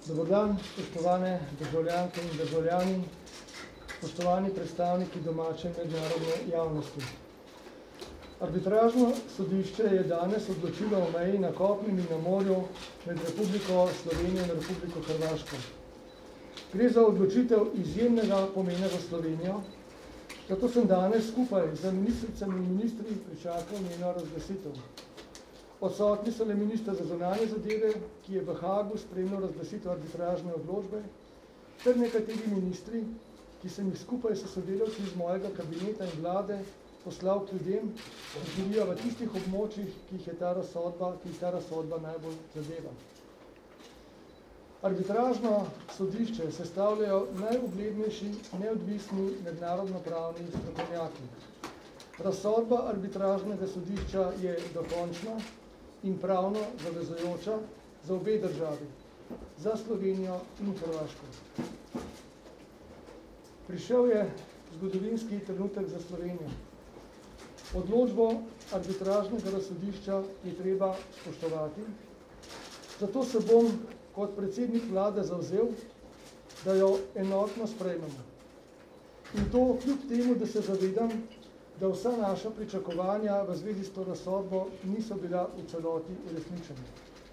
Dober dan, spoštovane državljanke in državljani, spoštovani predstavniki domače in mednarodne javnosti. Arbitražno sodišče je danes odločilo o meji na kopnem in na morju med Republiko Slovenijo in Republiko Hrvaško. Gre za odločitev izjemnega pomena za Slovenijo, zato sem danes skupaj z ministricami in ministri pričakal njeno razglasitev. Odsotni so le minister za zunanje zadeve, ki je v Hagu spremljal razglasitev arbitražne odločbe, ter nekateri ministri, ki sem jih skupaj s sodelavci iz mojega kabineta in vlade poslal k ljudem, ki živijo v tistih območjih, ki jih ta razsodba najbolj zadeva. Arbitražno sodišče sestavljajo najuglednejši neodvisni mednarodnopravni strokovnjaki. Razsodba arbitražnega sodišča je dokončna in pravno zavezujoča za obe državi, za Slovenijo in Hrvaško. Prišel je zgodovinski trenutek za Slovenijo. Odločbo arbitražnega sodišča je treba spoštovati, zato se bom kot predsednik vlade zavzel, da jo enotno sprejmemo. In to kljub temu, da se zavedam, da vsa naša pričakovanja v zvezi s to razsodbo niso bila v celoti uresničena.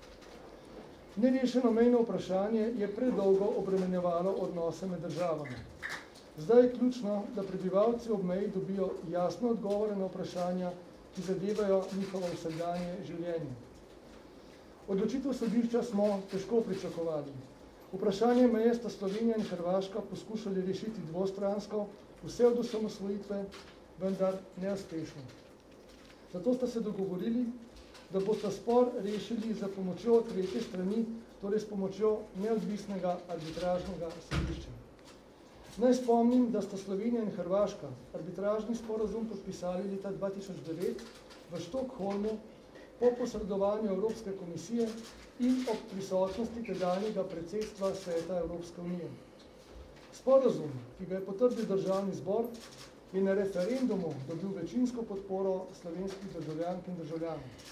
Nerešeno mejno vprašanje je predolgo obremenjevalo odnose med državami. Zdaj je ključno, da prebivalci ob meji dobijo jasno odgovore na vprašanja, ki zadevajo njihovo vsakdanje življenje. Odločitev sodišča smo težko pričakovali. Vprašanje meje sta Slovenija in Hrvaška poskušali rešiti dvostransko, vse od osamosvojitve, vendar neuspešno. Zato sta se dogovorili, da bosta spor rešili za pomočjo tretje strani, torej s pomočjo neodvisnega arbitražnega sodišča. Naj spomnim, da sta Slovenija in Hrvaška arbitražni sporazum podpisali leta 2009 v Štokholmu po posredovanju Evropske komisije in ob prisotnosti tedanjega predsedstva Sveta Evropske unije. Sporazum, ki ga je potrdil Državni zbor, je na referendumu dobil večinsko podporo slovenskih državljank in državljanov.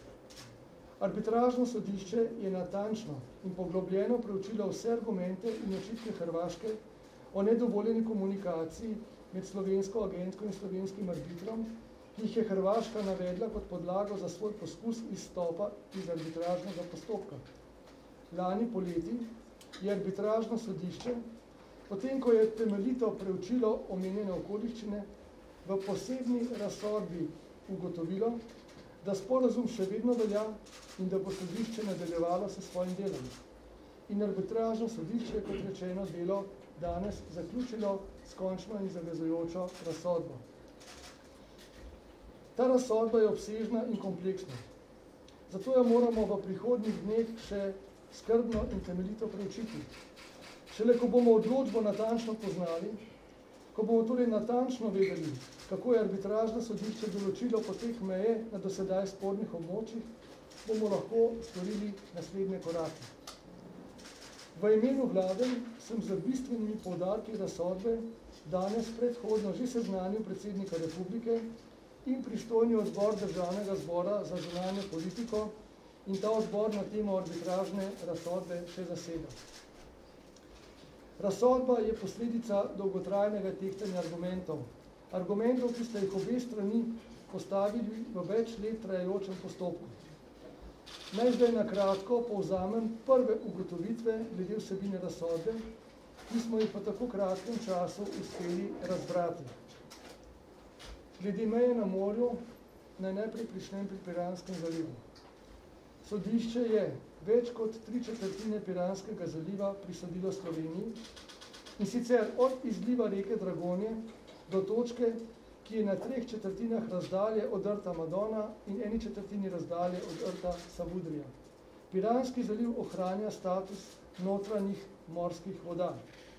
Arbitražno sodišče je natančno in poglobljeno preučilo vse argumente in očitke Hrvaške o nedovoljeni komunikaciji med slovensko agentko in slovenskim arbitrom, ki jih je Hrvaška navedla kot podlago za svoj poskus izstopa iz arbitražnega postopka. Lani poleti je arbitražno sodišče, potem ko je temeljito preučilo omenjene okoliščine, v posebni razsodbi ugotovilo, da sporazum še vedno velja in da bo sodišče nadaljevalo s svojim delom. In arbitražno sodišče, kot rečeno, delo danes zaključilo s končno in zavezujočo razsodbo. Ta razsodba je obsežna in kompleksna. Zato jo moramo v prihodnjih dneh še skrbno in temeljito preučiti. Šele ko bomo odločbo natančno poznali, ko bomo torej natančno vedeli, kako je arbitražno sodišče določilo potek meje na dosedaj spornih območjih, bomo lahko storili naslednje korake. V imenu vlade sem z bistvenimi poudarki razsodbe danes predhodno že seznanil predsednika republike in pristojni odbor Državnega zbora za zunanjo politiko in ta odbor na temo arbitražne razsodbe še zaseda. Razsodba je posledica dolgotrajnega tehtanja argumentov. Argumentov, ki sta jih obe strani postavili v več let trajajočem postopku. Naj zdaj na kratko povzamem prve ugotovitve glede vsebine razsodbe, ki smo jih po tako kratkem času uspeli razbrati. Glede meje na morju naj najprej pričnem pri Piranskem zalivu. Sodišče je več kot 3/4 Piranskega zaliva prisodilo Sloveniji, in sicer od izliva reke Dragonje do točke, ki je na 3/4 razdalje od rta Madona in 1/4 razdalje od rta Savudrija. Piranski zaliv ohranja status notranjih morskih voda.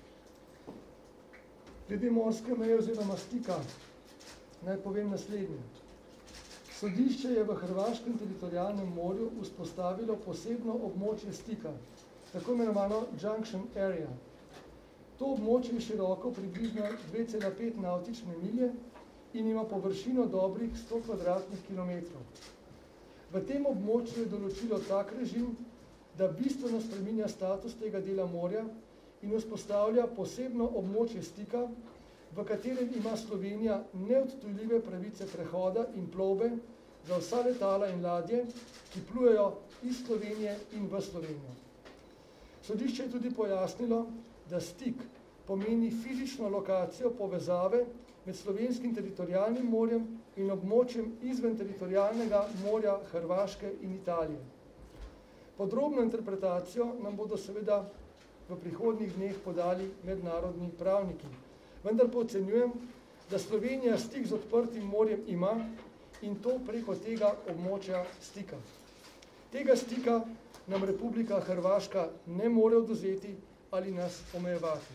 Glede morske meje oziroma stika naj povem naslednje. Sodišče je v hrvaškem teritorialnem morju vzpostavilo posebno območje stika, tako imenovano junction area. To območje je široko približno 2,5 navtične milje in ima površino dobrih 100 kvadratnih kilometrov. V tem območju je določilo tak režim, da bistveno spreminja status tega dela morja in vzpostavlja posebno območje stika, v katerem ima Slovenija neodtujljive pravice prehoda in plovbe za vsa letala in ladje, ki plujejo iz Slovenije in v Slovenijo. Sodišče je tudi pojasnilo, da stik pomeni fizično lokacijo povezave med slovenskim teritorialnim morjem in območjem izven teritorialnega morja Hrvaške in Italije. Podrobno interpretacijo nam bodo seveda v prihodnjih dneh podali mednarodni pravniki. Vendar pa ocenjujem, da Slovenija stik z odprtim morjem ima in to preko tega območja stika. Tega stika nam Republika Hrvaška ne more odvzeti ali nas omejevati.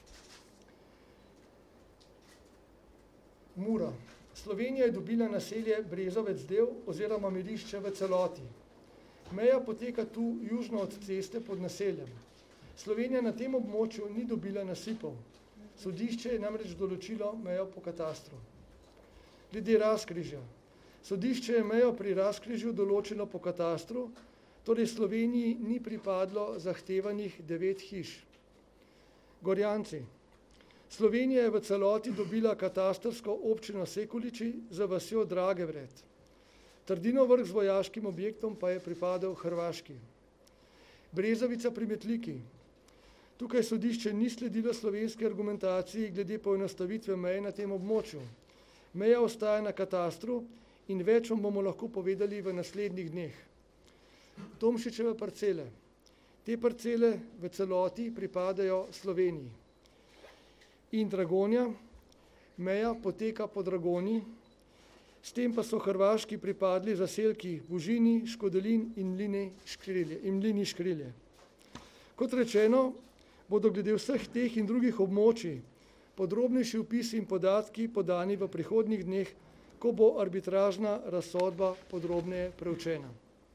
Mura. Slovenija je dobila naselje Brezovec del oziroma Mirišče v celoti. Meja poteka tu južno od ceste pod naseljem. Slovenija na tem območju ni dobila nasipov. Sodišče je namreč določilo mejo po katastru. Glede Razkrižja. Sodišče je mejo pri Razkrižju določilo po katastru, torej Sloveniji ni pripadlo zahtevanih 9 hiš. Gorjanci. Slovenija je v celoti dobila katastrsko občino Sekuliči za vasjo Dragevred. Trdino vrh z vojaškim objektom pa je pripadal Hrvaški. Brezovica pri Metliki. Tukaj sodišče ni sledilo slovenski argumentaciji glede poenostavitve meje na tem območju. Meja ostaja na katastru in več vam bomo lahko povedali v naslednjih dneh. Tomšičeve parcele. Te parcele v celoti pripadajo Sloveniji. In Dragonja, meja poteka po Dragoni, s tem pa so Hrvaški pripadli zaselki Bužini, Škodelin in Mlini Škrilje. Kot rečeno, bodo glede vseh teh in drugih območij podrobnejši vpisi in podatki podani v prihodnjih dneh, ko bo arbitražna razsodba podrobneje preučena.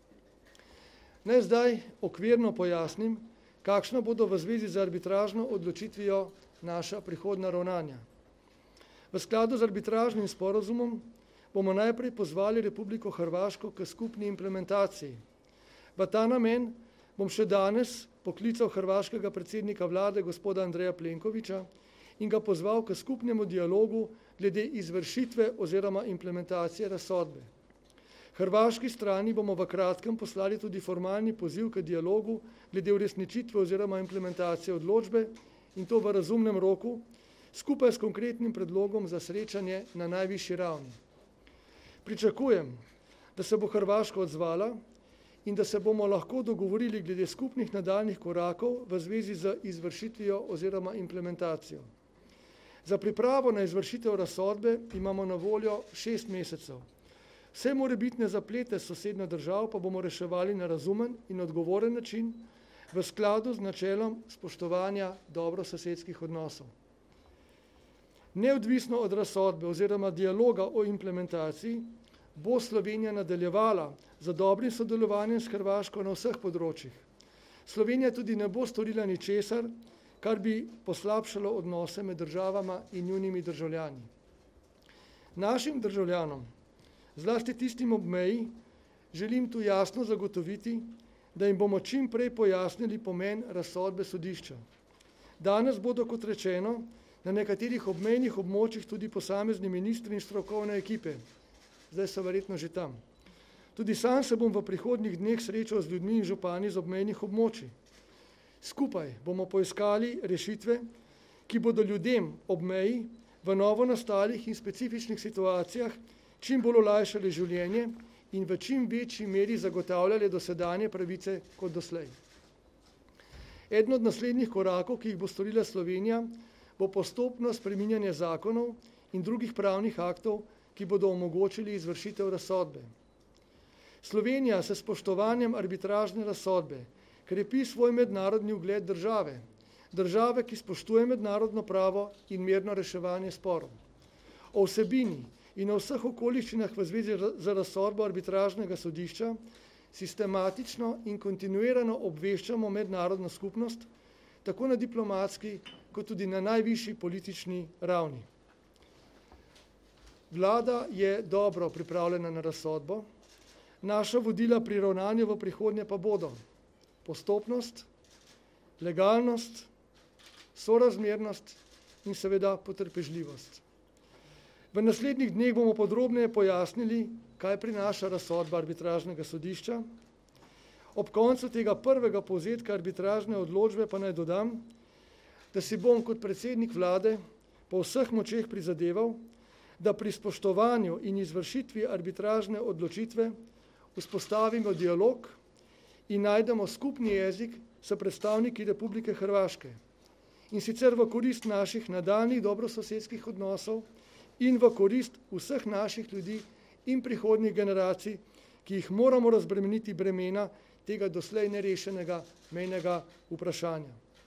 Naj zdaj okvirno pojasnim, kakšna bodo v zvezi z arbitražno odločitvijo naša prihodna ravnanja. V skladu z arbitražnim sporazumom bomo najprej pozvali Republiko Hrvaško k skupni implementaciji. V ta namen bom še danes poklical hrvaškega predsednika vlade gospoda Andreja Plenkovića in ga pozval k skupnemu dialogu glede izvršitve oziroma implementacije razsodbe. Hrvaški strani bomo v kratkem poslali tudi formalni poziv k dialogu glede uresničitve oziroma implementacije odločbe in to v razumnem roku, skupaj s konkretnim predlogom za srečanje na najvišji ravni. Pričakujem, da se bo Hrvaška odzvala in da se bomo lahko dogovorili glede skupnih nadaljnjih korakov v zvezi z izvršitvijo oziroma implementacijo. Za pripravo na izvršitev razsodbe imamo na voljo 6 mesecev. Vse morebitne zaplete s sosednjo državo pa bomo reševali na razumen in odgovoren način v skladu z načelom spoštovanja dobrososedskih odnosov. Neodvisno od razsodbe oziroma dialoga o implementaciji bo Slovenija nadaljevala z dobrim sodelovanjem s Hrvaško na vseh področjih. Slovenija tudi ne bo storila ničesar, kar bi poslabšalo odnose med državama in njunimi državljani. Našim državljanom, zlasti tistim ob meji, želim tu jasno zagotoviti, da jim bomo čim prej pojasnili pomen razsodbe sodišča. Danes bodo, kot rečeno, na nekaterih obmejnih območjih tudi posamezni ministri in strokovne ekipe. Zdaj so verjetno že tam. Tudi sam se bom v prihodnjih dneh srečal z ljudmi in župani z obmejnih območij. Skupaj bomo poiskali rešitve, ki bodo ljudem ob meji v novo nastalih in specifičnih situacijah čim bolj olajšali življenje in v čim večji meri zagotavljali dosedanje pravice kot doslej. Eden od naslednjih korakov, ki jih bo storila Slovenija, bo postopno spreminjanje zakonov in drugih pravnih aktov, ki bodo omogočili izvršitev razsodbe. Slovenija se spoštovanjem arbitražne razsodbe krepi svoj mednarodni ugled države, ki spoštuje mednarodno pravo in mirno reševanje sporov. O vsebini in o vseh okoliščinah v zvezi z razsodbo arbitražnega sodišča sistematično in kontinuirano obveščamo mednarodno skupnost, tako na diplomatski, kot tudi na najvišji politični ravni. Vlada je dobro pripravljena na razsodbo, naša vodila pri ravnanju v prihodnje pa bodo postopnost, legalnost, sorazmernost in seveda potrpežljivost. V naslednjih dneh bomo podrobneje pojasnili, kaj prinaša razsodba arbitražnega sodišča. Ob koncu tega prvega povzetka arbitražne odločbe pa naj dodam, da si bom kot predsednik vlade po vseh močeh prizadeval, da pri spoštovanju in izvršitvi arbitražne odločitve vzpostavimo dialog in najdemo skupni jezik s predstavniki Republike Hrvaške. In sicer v korist naših nadaljnjih dobrososedskih odnosov in v korist vseh naših ljudi in prihodnjih generacij, ki jih moramo razbremeniti bremena tega doslej nerešenega mejnega vprašanja.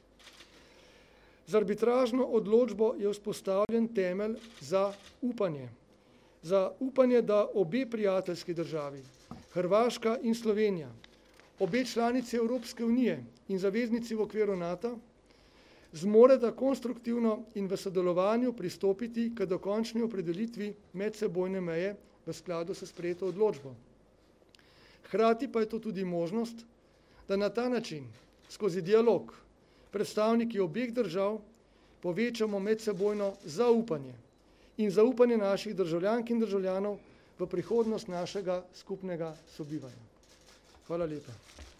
Z arbitražno odločbo je vzpostavljen temelj za upanje. Za upanje, da obe prijateljski državi, Hrvaška in Slovenija, obe članici Evropske unije in zaveznici v okviru NATO, zmoreta konstruktivno in v sodelovanju pristopiti k dokončni opredelitvi medsebojne meje v skladu s sprejeto odločbo. Hkrati pa je to tudi možnost, da na ta način, skozi dialog, predstavniki obeh držav povečamo medsebojno zaupanje in zaupanje naših državljank in državljanov v prihodnost našega skupnega sobivanja. Hvala lepa.